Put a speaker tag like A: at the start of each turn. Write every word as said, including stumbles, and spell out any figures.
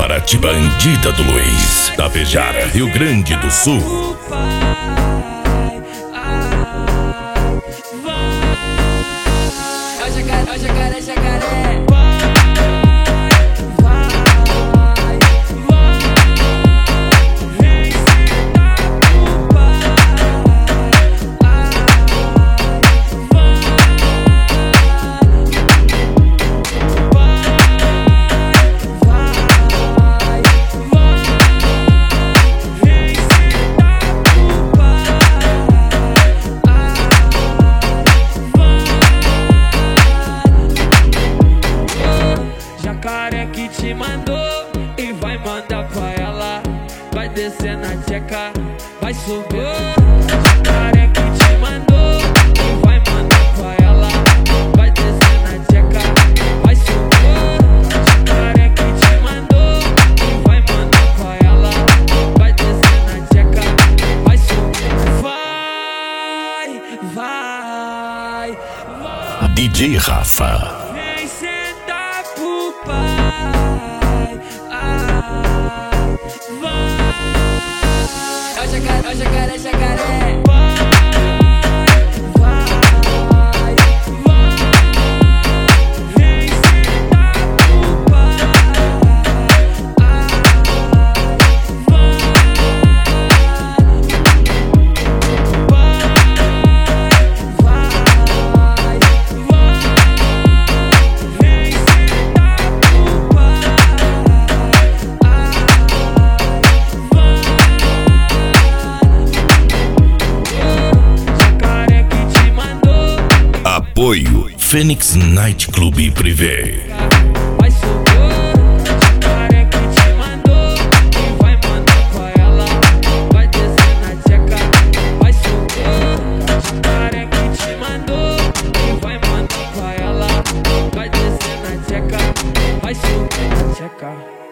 A: Paraty Bandida do Luiz, Tapejara, Rio Grande do Sul.
B: Jacaré que te mandou e vai mandar pra ela. Vai descer na tcheca, vai subir. Jacaré que te mandou e vai mandar pra ela. Vai descer na tcheca, vai subir. Jacaré que te mandou e vai mandar pra ela. Vai descer na tcheca, vai subir. Vai, vai, vai.
A: D J Rafa.
B: Vem sentar pro pai, ai, vai. É o jacaré, é o jacaré, jacaré. Vai, vai, vai. Vem sentar pro pai, ai, vai. Vai, vai, vai. Vem sentar pro pai, jacaré que te mandou.
A: Apoio Fênix Night Club Privé.
B: Vai subir. Jacaré que te mandou e vai mandar pra ela. Vai descer na tcheca, vai subir. Jacaré que te mandou e vai mandar pra ela. Vai descer na tcheca, vai subir na tcheca.